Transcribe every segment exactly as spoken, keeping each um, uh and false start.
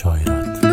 شاعرات.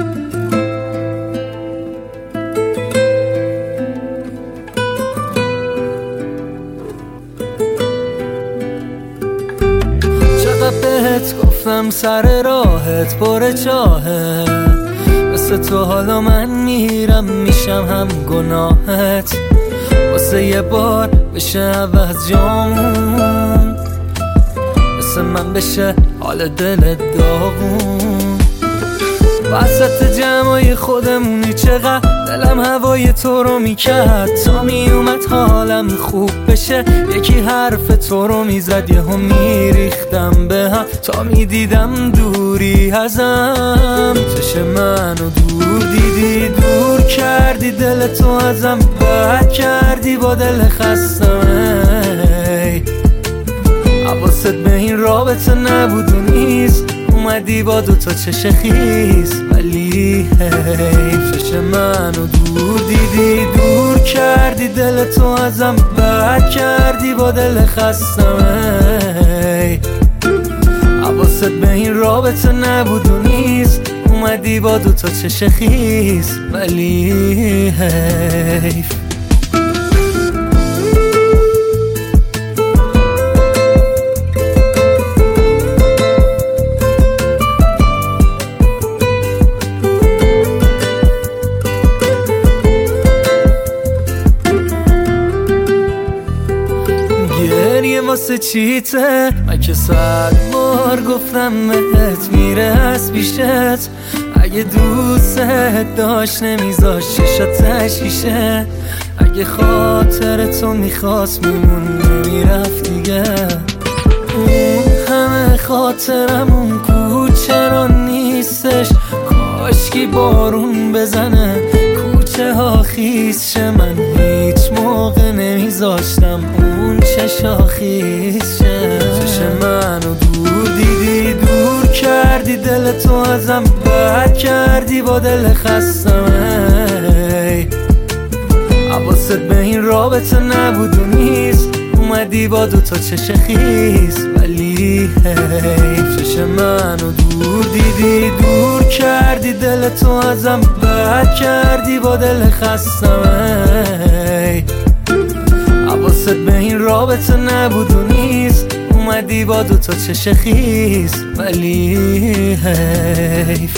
چقدر بهت گفتم سر راهت پر چاهه، مثل تو حالا من میرم میشم هم گناهت. واسه یه بار بشه عوض جامون، مثل من بشه حال دلت داغون. وسط جمعای خودمونی چقدر دلم هوای تو رو میکرد، تا میومد حالم خوب بشه یکی حرف تو رو میزد یهو میریختم به هم. تا میدیدم دوری ازم، چش منو دور دیدی، دور کردی دل تو ازم، بد کردی با دل خستم. حواست به این رابطه نبود و نیست، اومدی با دوتا چش خیس، ولی حیف چش منو دور دیدی، دور کردی دل تو ازم، بد کردی با دل خستم. حواست به این رابطه نبود و نیست، اومدی با دوتا چش خیس، ولی حیف. گریه واسه چیته، من که صد بار گفتم بهت میره از پیشت. اگه دوست داشت نمیذاش چشات شیشه، اگه خاطر تو میخواست میمون نمیرفت دیگه. اون همه خاطرم اون کوچه را نیستش، کاشکی بارون بزنه کوچه ها خیس شه. من هیچ موقع نمیذاشتم اون چشا خیس شه. چش منو دور دیدی، دور کردی دل تو ازم، بد کردی با دل خستم. حواست به این رابطه نبود و نیست، اومدی با دوتا چش خیس، ولی حیف چش منو دور دیدی، دور کردی دل تو ازم، بد کردی با دل خستم. حواست به این رابطه نبود و نیست، اومدی با دوتا چش خیس، ولی حیف.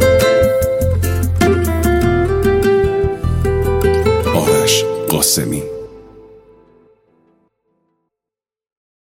قاسمی